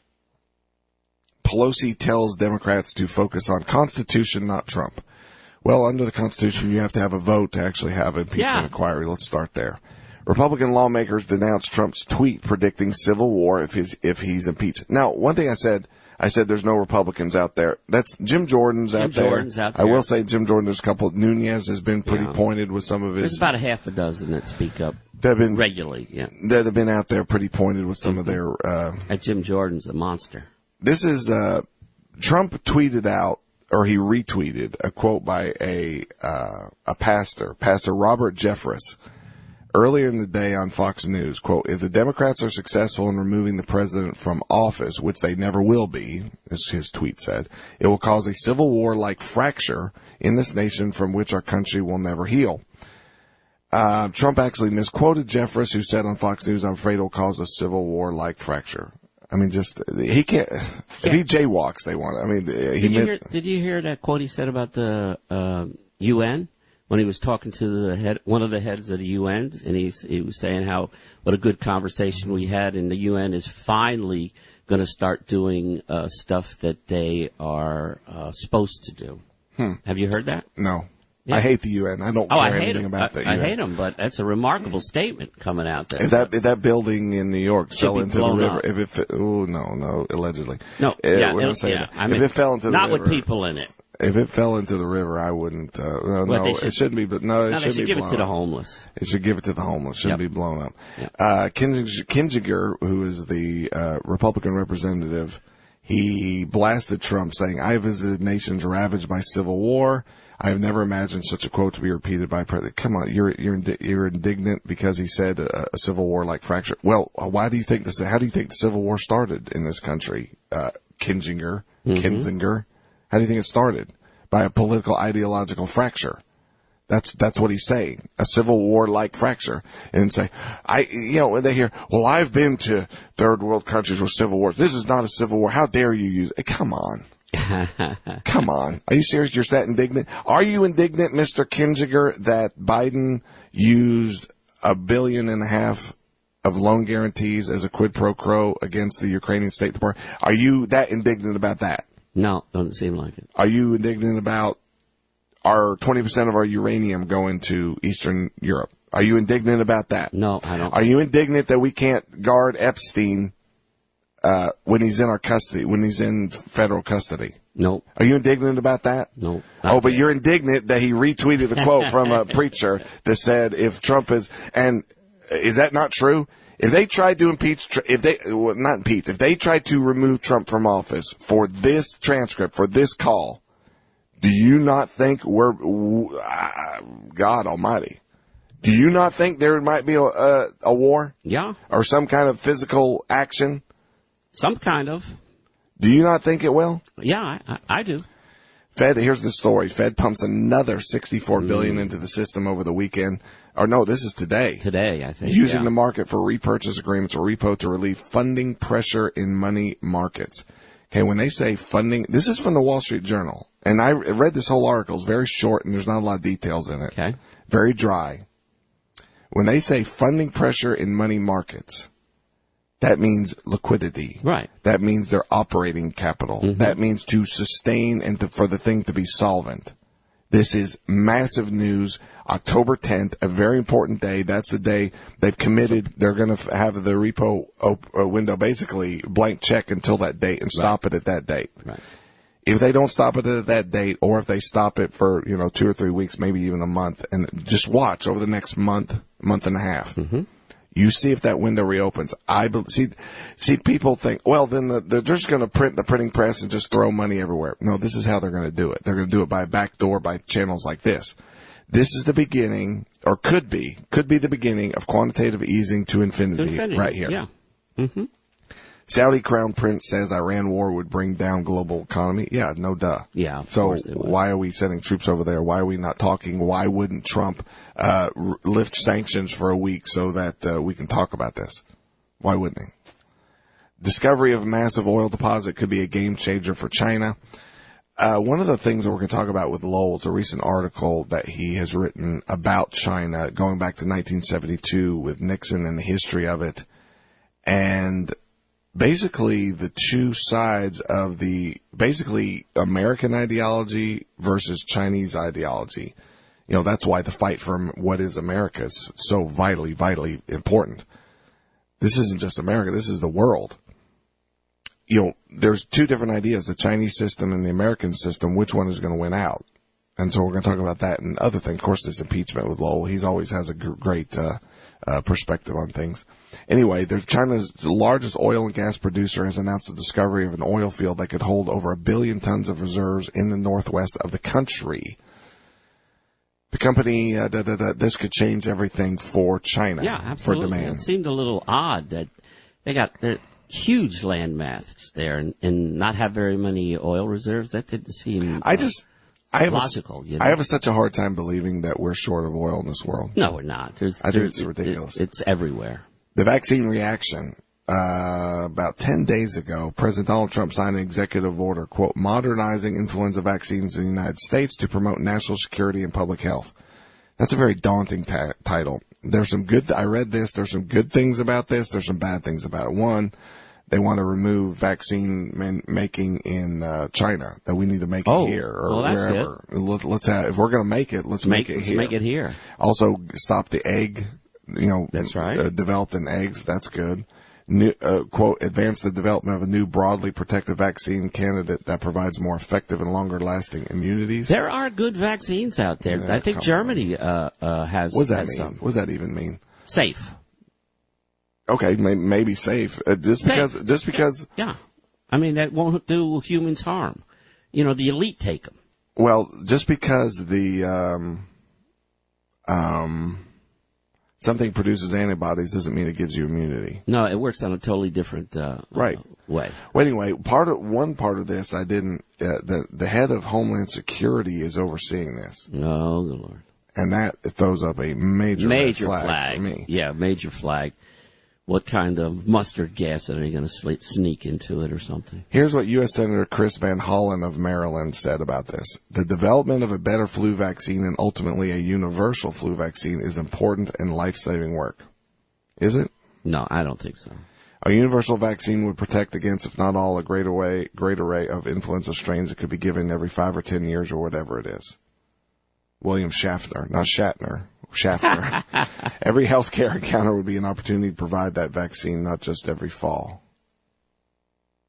Pelosi tells Democrats to focus on Constitution, not Trump. Well, under the Constitution, you have to have a vote to actually have an impeachment inquiry. Let's start there. Republican lawmakers denounced Trump's tweet predicting civil war if he's impeached. Now, one thing I said there's no Republicans out there. That's Jim Jordan's out there. I will say Jim Jordan, there's a couple. Nunez has been pretty pointed with some of his. There's about a half a dozen that speak up regularly. Yeah, that have been out there pretty pointed with some of their. Jim Jordan's a monster. This is Trump tweeted out, or he retweeted a quote by a pastor, Pastor Robert Jeffress, earlier in the day on Fox News. Quote, if the Democrats are successful in removing the president from office, which they never will be, as his tweet said, it will cause a civil war-like fracture in this nation from which our country will never heal. Trump actually misquoted Jeffress, who said on Fox News, I'm afraid it will cause a civil war-like fracture. I mean, he can't, if he jaywalks, they want it. I mean, did you hear that quote he said about the, UN? When he was talking to one of the heads of the UN, and he was saying what a good conversation we had, and the UN is finally going to start doing, stuff that they are, supposed to do. Have you heard that? No. Yeah. I hate the UN. I don't care anything about the UN. I hate them, but that's a remarkable statement coming out there. If that building in New York fell into the river, allegedly. No, we're not saying that. I mean, if it fell into the river. Not with people in it. If it fell into the river, I wouldn't, it shouldn't be, but it should be give blown it to the up. homeless. It should give it to the homeless. Shouldn't be blown up. Yep. Kinzinger, who is the, Republican representative, he blasted Trump saying, I visited nations ravaged by civil war. I have never imagined such a quote to be repeated by President. Come on, you're indignant because he said a civil war like fracture. Well, how do you think the Civil War started in this country? Kinzinger. How do you think it started? By a political ideological fracture. That's what he's saying. A civil war like fracture. And say, when they hear, well, I've been to third world countries with civil wars. This is not a civil war. How dare you use it? Come on. Come on. Are you serious? You're that indignant? Are you indignant, Mr. Kinzinger, that Biden used $1.5 billion of loan guarantees as a quid pro quo against the Ukrainian State Department? Are you that indignant about that? No, doesn't seem like it. Are you indignant about our 20% of our uranium going to Eastern Europe? Are you indignant about that? No, I don't. Are you indignant that we can't guard Epstein when he's in our custody, when he's in federal custody? Nope. Are you indignant about that? Nope. Oh, but you're indignant that he retweeted a quote from a preacher that said, if Trump is, and is that not true? If they tried to if they tried to remove Trump from office for this transcript, for this call, do you not think God Almighty, do you not think there might be a war? Yeah. Or some kind of physical action? Some kind of. Do you not think it will? Yeah, I do. Fed, here's the story. Fed pumps another $64 billion into the system over the weekend. Or no, this is today. Today, I think. Using the market for repurchase agreements or repo to relieve funding pressure in money markets. Okay, when they say funding, this is from the Wall Street Journal. And I read this whole article. It's very short and there's not a lot of details in it. Okay. Very dry. When they say funding pressure in money markets, that means liquidity. Right. That means their operating capital. Mm-hmm. That means to sustain and for the thing to be solvent. This is massive news. October 10th, a very important day. That's the day they've committed. They're going to have the repo window basically blank check until that date and stop it at that date. Right. If they don't stop it at that date, or if they stop it for 2 or 3 weeks, maybe even a month, and just watch over the next month and a half. Mm-hmm. You see if that window reopens. See, people think, well, then they're just going to print the printing press and just throw money everywhere. No, this is how they're going to do it. They're going to do it by a back door, by channels like this. This is the beginning, or could be the beginning of quantitative easing to infinity right here. Yeah. Mm-hmm. Saudi Crown Prince says Iran war would bring down global economy. Yeah, no duh. Yeah. So why are we sending troops over there? Why are we not talking? Why wouldn't Trump lift sanctions for a week so that we can talk about this? Why wouldn't he? Discovery of a massive oil deposit could be a game changer for China. One of the things that we're going to talk about with Lowell is a recent article that he has written about China going back to 1972 with Nixon and the history of it. And basically the two sides of basically American ideology versus Chinese ideology. That's why the fight for what is America is so vitally, vitally important. This isn't just America. This is the world. There's two different ideas, the Chinese system and the American system. Which one is going to win out? And so we're going to talk about that and other things. Of course, this impeachment with Lowell. He always has a great perspective on things. Anyway, China's largest oil and gas producer has announced the discovery of an oil field that could hold over 1 billion tons of reserves in the northwest of the country. The company, this could change everything for China. Yeah, absolutely. For demand. It seemed a little odd that they got huge land mass there and not have very many oil reserves. That didn't seem logical. I have such a hard time believing that we're short of oil in this world. No, we're not. I think it's ridiculous. It's everywhere. The vaccine reaction. About 10 days ago, President Donald Trump signed an executive order, quote, modernizing influenza vaccines in the United States to promote national security and public health. That's a very daunting title. I read this. There's some good things about this. There's some bad things about it. One, they want to remove vaccine making in China, that we need to make it here or wherever. Good. Let's if we're going to make it, let's make it here. Make it here. Also, stop the egg, that's right. Developed in eggs. That's good. New, quote, advance the development of a new broadly protective vaccine candidate that provides more effective and longer lasting immunities. There are good vaccines out there. I think Germany has. What does that mean? Some. What does that even mean? Safe. Okay, maybe safe. Just because. Yeah. I mean, that won't do humans harm. The elite take them. Well, just because something produces antibodies doesn't mean it gives you immunity. No, it works on a totally different way. Well, anyway, one part of this I didn't. The head of Homeland Security is overseeing this. Oh, good Lord! And that throws up a major flag for me. Yeah, major flag. What kind of mustard gas are they going to sneak into it or something? Here's what U.S. Senator Chris Van Hollen of Maryland said about this. The development of a better flu vaccine and ultimately a universal flu vaccine is important and life-saving work. Is it? No, I don't think so. A universal vaccine would protect against, if not all, a great array of influenza strains that could be given every 5 or 10 years or whatever it is. William Schaffner, not Shatner. Schaffner. Every healthcare encounter would be an opportunity to provide that vaccine, not just every fall.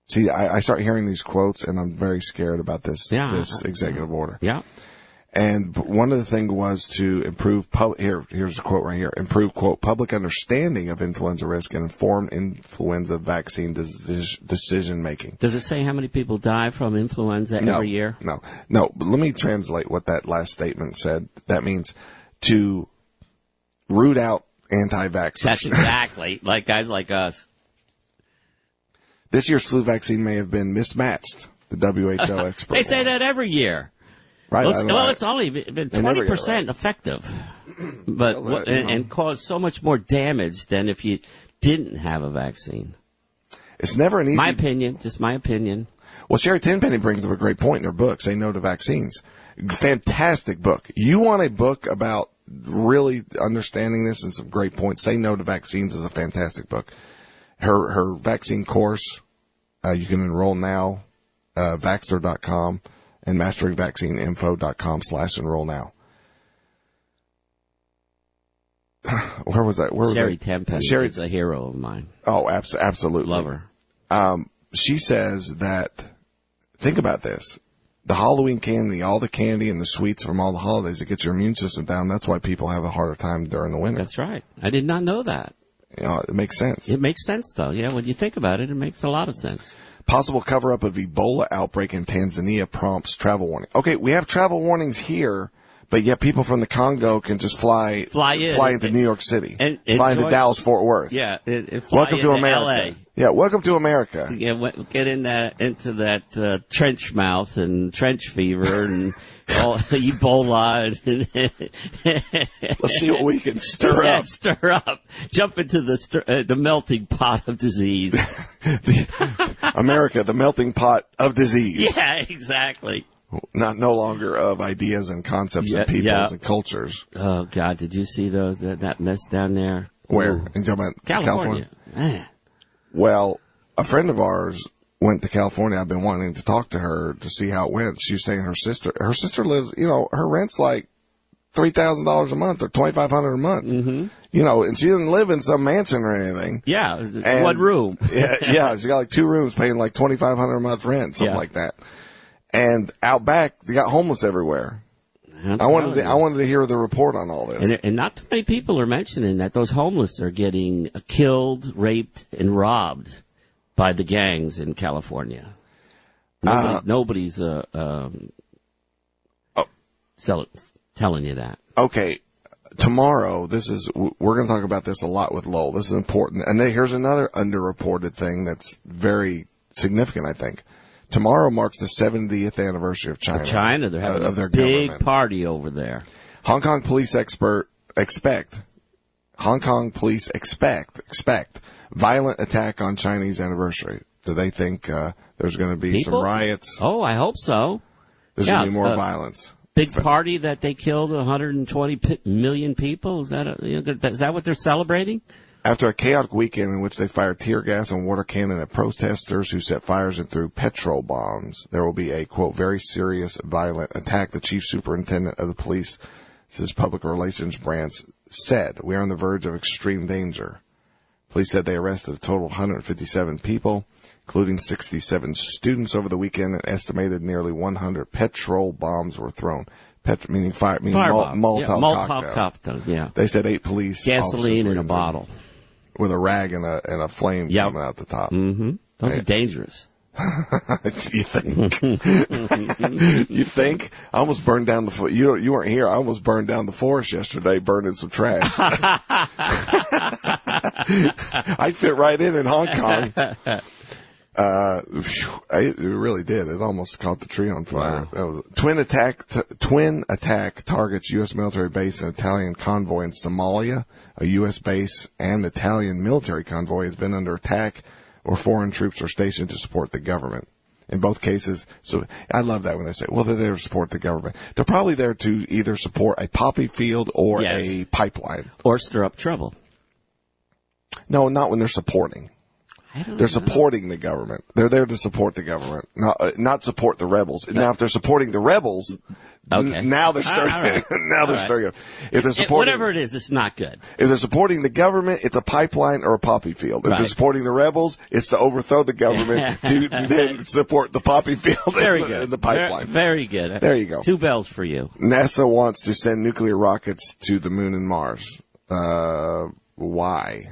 See, I start hearing these quotes, and I'm very scared about this executive order. Yeah. And one of the things was to improve here's a quote right here. Improve, quote, public understanding of influenza risk and informed influenza vaccine decision making. Does it say how many people die from influenza every year? No. But let me translate what that last statement said. That means to root out anti-vaxxers. That's exactly like guys like us. This year's flu vaccine may have been mismatched, the WHO expert. They say that every year. Right. It's only been 20% effective, but and caused so much more damage than if you didn't have a vaccine. It's never an easy... just my opinion. Well, Sherry Tenpenny brings up a great point in her book, Say No to Vaccines. Fantastic book. You want a book about really understanding this and some great points, Say No to Vaccines is a fantastic book. Her vaccine course, you can enroll now, Vaxxer.com and masteringvaccineinfo.com/enroll now. Where was that? Sherry Tenpenny is a hero of mine. Oh, absolutely. Love her. She says that, think about this. The Halloween candy, all the candy and the sweets from all the holidays, it gets your immune system down. That's why people have a harder time during the winter. That's right. I did not know that. It makes sense. It makes sense, though. Yeah, when you think about it, it makes a lot of sense. Possible cover-up of Ebola outbreak in Tanzania prompts travel warning. Okay, we have travel warnings here, but yet people from the Congo can just fly into New York City, and fly into Dallas-Fort Worth. Yeah, welcome to America. LA. Yeah, welcome to America. Yeah, get into that trench mouth and trench fever and all Ebola. Let's see what we can stir up. Stir up. Jump into the melting pot of disease. America, the melting pot of disease. Yeah, exactly. No longer of ideas and concepts and peoples and cultures. Oh God, did you see that mess down there? Where? Ooh. In California. Man. Well, a friend of ours went to California. I've been wanting to talk to her to see how it went. She was saying her sister lives, her rent's like $3,000 a month or $2,500 a month. Mm-hmm. And she didn't live in some mansion or anything. Yeah, one room. yeah, she got like 2 rooms paying like $2,500 a month rent, something like that. And out back, they got homeless everywhere. I wanted to hear the report on all this. And not too many people are mentioning that those homeless are getting killed, raped, and robbed by the gangs in California. Nobody's telling you that. Okay. Tomorrow, we're going to talk about this a lot with Lowell. This is important. And here's another underreported thing that's very significant, I think. Tomorrow marks the 70th anniversary of China. They're having a big government party over there. Hong Kong police expect violent attack on Chinese anniversary. Do they think there's going to be some riots? Oh, I hope so. There's going to be more violence. Big party that they killed 120 million people? Is that what they're celebrating? After a chaotic weekend in which they fired tear gas and water cannon at protesters who set fires and threw petrol bombs, there will be a, quote, very serious violent attack. The chief superintendent of the police, his public relations branch, said, "We are on the verge of extreme danger." Police said they arrested a total of 157 people, including 67 students over the weekend, and estimated nearly 100 petrol bombs were thrown. Meaning Molotov cocktail. Yeah. They said 8 police gasoline in a bottle with a rag and a flame coming out the top. Mm-hmm. Those are dangerous. You think? You think? I almost burned down the forest. You weren't here. I almost burned down the forest yesterday, burning some trash. I'd fit right in Hong Kong. It really did. It almost caught the tree on fire. Wow. Twin attack targets U.S. military base and Italian convoy in Somalia. A U.S. base and Italian military convoy has been under attack, or foreign troops are stationed to support the government. In both cases, so I love that when they say, well, they're there to support the government. They're probably there to either support a poppy field or a pipeline. Or stir up trouble. No, not when they're supporting. They're supporting the government. They're there to support the government, not support the rebels. Now, if they're supporting the rebels, now they're starting. Right. Now they're starting. If they're supporting whatever it is, it's not good. If they're supporting the government, it's a pipeline or a poppy field. If they're supporting the rebels, it's to overthrow the government to then support the poppy field and the pipeline. Very good. There you go. 2 bells for you. NASA wants to send nuclear rockets to the moon and Mars. Why?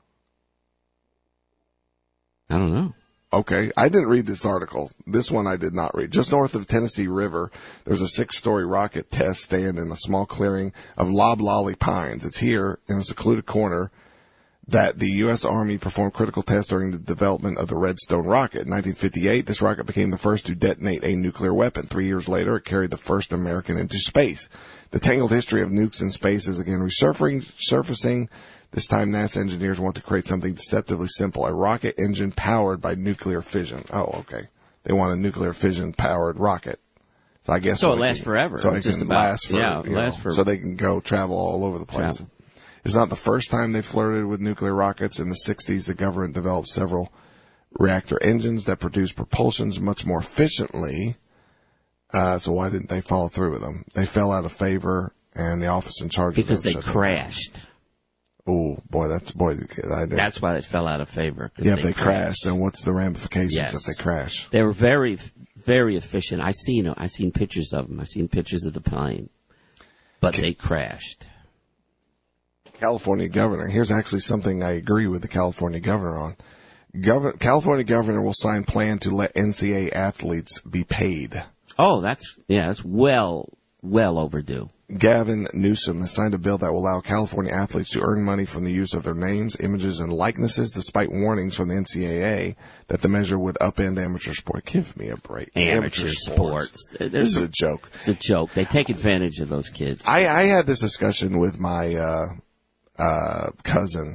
I don't know. Okay, I didn't read this article. This one I did not read. Just north of the Tennessee River, there's a 6-story rocket test stand in a small clearing of Loblolly Pines. It's here in a secluded corner that the U.S. Army performed critical tests during the development of the Redstone rocket. In 1958, this rocket became the first to detonate a nuclear weapon. 3 years later, it carried the first American into space. The tangled history of nukes in space is again resurfacing. This time, NASA engineers want to create something deceptively simple, a rocket engine powered by nuclear fission. Oh, okay. They want a nuclear fission-powered rocket. So I guess so it lasts forever. So it can last for, so they can go travel all over the place. Travel. It's not the first time they flirted with nuclear rockets. In the 60s, the government developed several reactor engines that produce propulsions much more efficiently. So why didn't they follow through with them? They fell out of favor, and the office in charge of them because they crashed. Oh, boy, that's why it fell out of favor. Yeah, if they crashed, then what's the ramifications if they crash? They were very, very efficient. I seen pictures of them. I seen pictures of the plane, but they crashed. California governor. Here's actually something I agree with the California governor on. California governor will sign plan to let NCAA athletes be paid. Oh, that's well overdue. Gavin Newsom has signed a bill that will allow California athletes to earn money from the use of their names, images, and likenesses, despite warnings from the NCAA that the measure would upend amateur sport. Give me a break. Amateur sports. This is a joke. It's a joke. They take advantage of those kids. I had this discussion with my cousin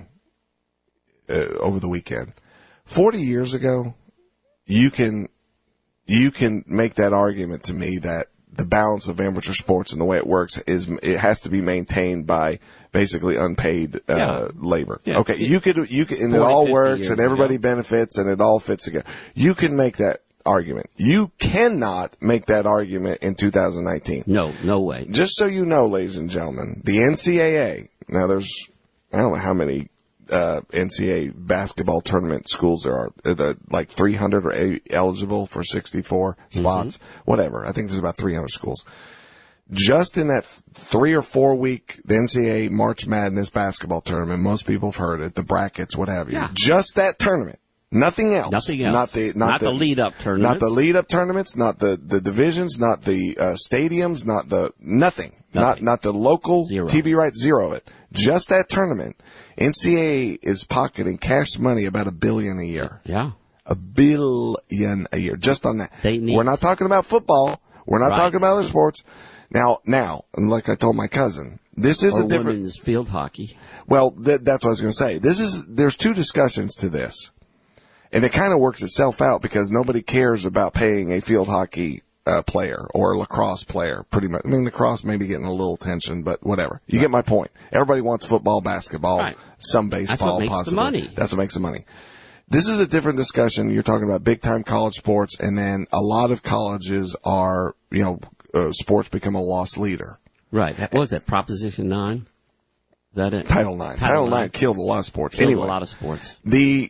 over the weekend. 40 years ago, you can make that argument to me that the balance of amateur sports and the way it works is it has to be maintained by basically unpaid labor. Yeah. Okay, you could, and it all works, and everybody benefits, and it all fits together. You can make that argument. You cannot make that argument in 2019. No way. Just so you know, ladies and gentlemen, the NCAA. Now, there's I don't know how many NCAA basketball tournament schools there are. Like 300 are eligible for 64 spots. Whatever. I think there's about 300 schools. Just in that 3 or 4 week, the NCAA March Madness basketball tournament, most people have heard it, the brackets, what have you. Yeah. Just that tournament. Nothing else. Nothing else. Not the lead-up tournaments. Not the lead-up tournaments, not the divisions, not the stadiums, not the nothing. Not the local Zero. TV rights, zero of it. Just that tournament. NCAA is pocketing cash money about $1 billion a year. Yeah. $1 billion a year. Just on that. We're not talking about football. We're not talking about other sports. Now, and like I told my cousin, this is a different women's field hockey. Well, that's what I was going to say. There's 2 discussions to this. And it kind of works itself out because nobody cares about paying a field hockey player or a lacrosse player, pretty much. I mean, lacrosse may be getting a little attention, but whatever. You get my point. Everybody wants football, basketball, some baseball, possibly. That's what makes the money. This is a different discussion. You're talking about big-time college sports, and then a lot of colleges are, sports become a loss leader. Right. What was that, Proposition 9? Is that it? Title IX. Title IX killed a lot of sports. Killed a lot of sports.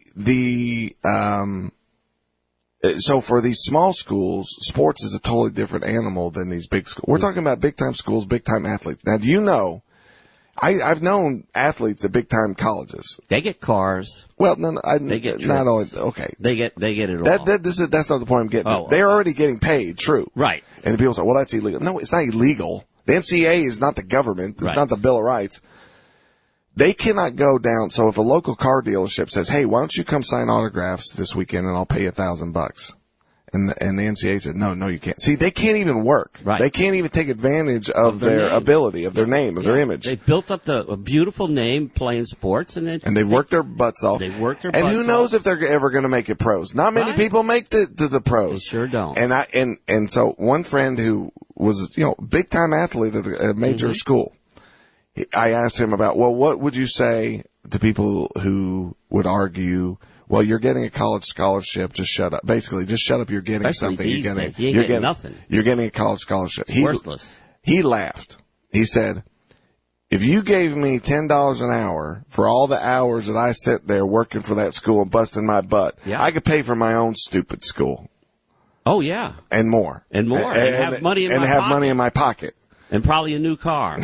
So for these small schools, sports is a totally different animal than these big schools. We're talking about big-time schools, big-time athletes. Now, do you know, I've known athletes at big-time colleges. They get cars. Well, they get trips. Not only, okay. They get it all. That's not the point I'm getting. Oh, they're already getting paid, true. Right. And people say, well, that's illegal. No, it's not illegal. The NCAA is not the government. It's not the Bill of Rights. They cannot go down. So if a local car dealership says, "Hey, why don't you come sign autographs this weekend and I'll pay you $1,000?" and the NCAA said, "No, you can't." See, they can't even work. Right. They can't even take advantage of their ability, of their name, of their image. They built up a beautiful name playing sports, and they've worked their butts off. They've worked their and butts who knows off. if they're ever going to make it pros? Not many people make the pros. They sure don't. And so one friend who was big time athlete at a major school. I asked him about, well, what would you say to people who would argue, well, you're getting a college scholarship. Just shut up. Basically, just shut up. You're getting Especially something. these You're getting, days. You ain't getting nothing. You're getting a college scholarship. Worthless. He laughed. He said, if you gave me $10 an hour for all the hours that I sat there working for that school and busting my butt, I could pay for my own stupid school. Oh, yeah. And more. And more. And have money in my pocket. And have money in my pocket. And probably a new car.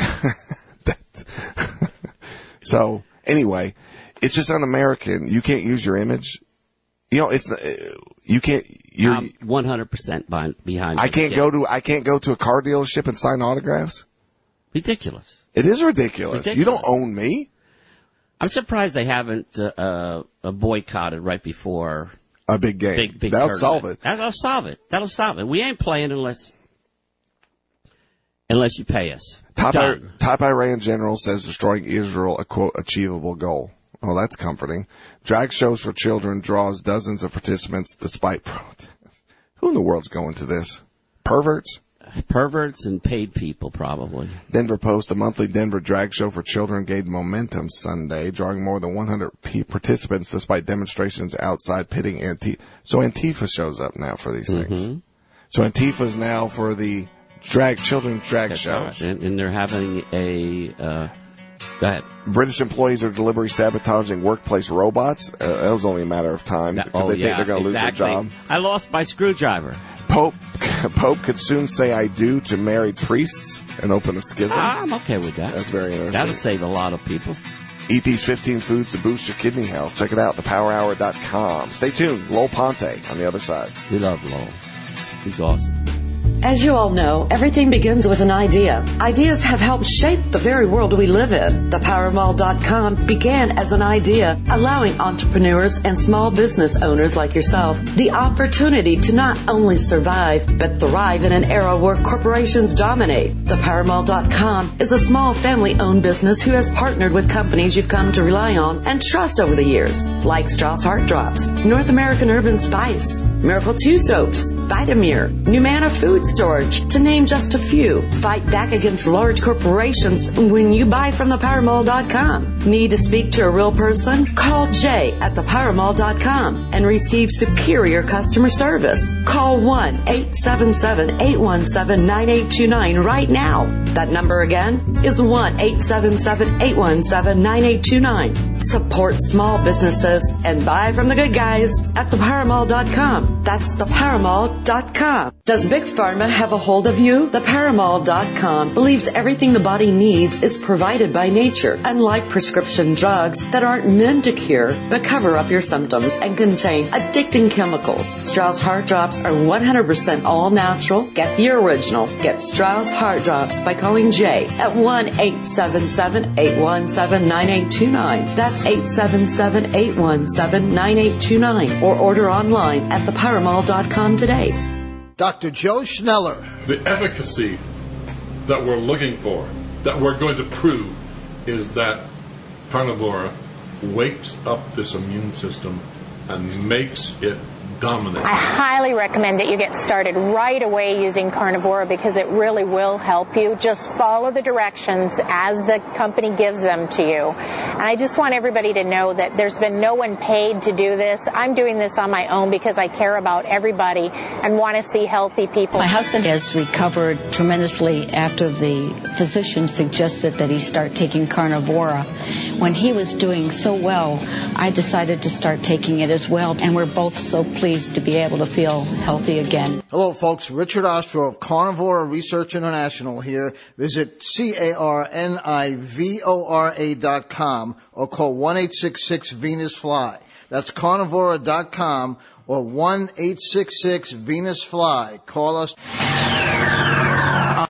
So, anyway, it's just un-American. You can't use your image. You know, you can't. I'm 100% behind. I can't go to a car dealership and sign autographs. Ridiculous. It is ridiculous. You don't own me. I'm surprised they haven't boycotted right before a big game. Big That'll tournament. solve it. That'll solve it. We ain't playing unless you pay us. Top Iran general says destroying Israel a quote achievable goal. Oh, that's comforting. Drag shows for children draws dozens of participants despite protests. Who in the world's going to this? Perverts? Perverts and paid people, probably. Denver Post, the monthly Denver drag show for children, gained momentum Sunday, drawing more than 100 participants despite demonstrations outside pitting Antifa. So Antifa shows up now for these things. So Antifa's now for the children's drag shows. Right. And they're having a, go ahead. British employees are deliberately sabotaging workplace robots. That was only a matter of time because they think they're going to lose their job. I lost my screwdriver. Pope could soon say I do to married priests and open a schism. I'm okay with that. That's very interesting. That'll save a lot of people. Eat these 15 foods to boost your kidney health. Check it out, thepowerhour.com. Stay tuned. Lowell Ponte on the other side. We love Lowell. He's awesome. As you all know, everything begins with an idea. Ideas have helped shape the very world we live in. ThePowerMall.com began as an idea, allowing entrepreneurs and small business owners like yourself the opportunity to not only survive, but thrive in an era where corporations dominate. ThePowerMall.com is a small family-owned business who has partnered with companies you've come to rely on and trust over the years, like Strauss Heart Drops, North American Urban Spice, Miracle 2 Soaps, Vitamir, Numana Food Storage, to name just a few. Fight back against large corporations when you buy from thepowermall.com. Need to speak to a real person? Call Jay at thepowermall.com and receive superior customer service. Call 1-877-817-9829 right now. That number again is 1-877-817-9829. Support small businesses and buy from the good guys at thepowermall.com. That's thepowermall.com. Does Big Pharma have a hold of you? Thepowermall.com believes everything the body needs is provided by nature, unlike prescription drugs that aren't meant to cure but cover up your symptoms and contain addicting chemicals. Strauss Heart Drops are 100% all natural. Get the original. Get Strauss Heart Drops by calling Jay at 1-877-817-9829. That's 877-817-9829. Or order online at thepowermall.com today. Dr. Joe Schneller. The efficacy that we're looking for, that we're going to prove, is that Carnivora wakes up this immune system and makes it dominate. I highly recommend that you get started right away using Carnivora because it really will help you. Just follow the directions as the company gives them to you. And I just want everybody to know that there's been no one paid to do this. I'm doing this on my own because I care about everybody and want to see healthy people. My husband has recovered tremendously after the physician suggested that he start taking Carnivora. When he was doing so well, I decided to start taking it as well, and we're both so pleased to be able to feel healthy again. Hello, folks. Richard Ostro of Carnivora Research International here. Visit CARNIVORA.com or call 1-866-VENUS-FLY. That's Carnivora.com or 1-866-VENUS-FLY. Call us.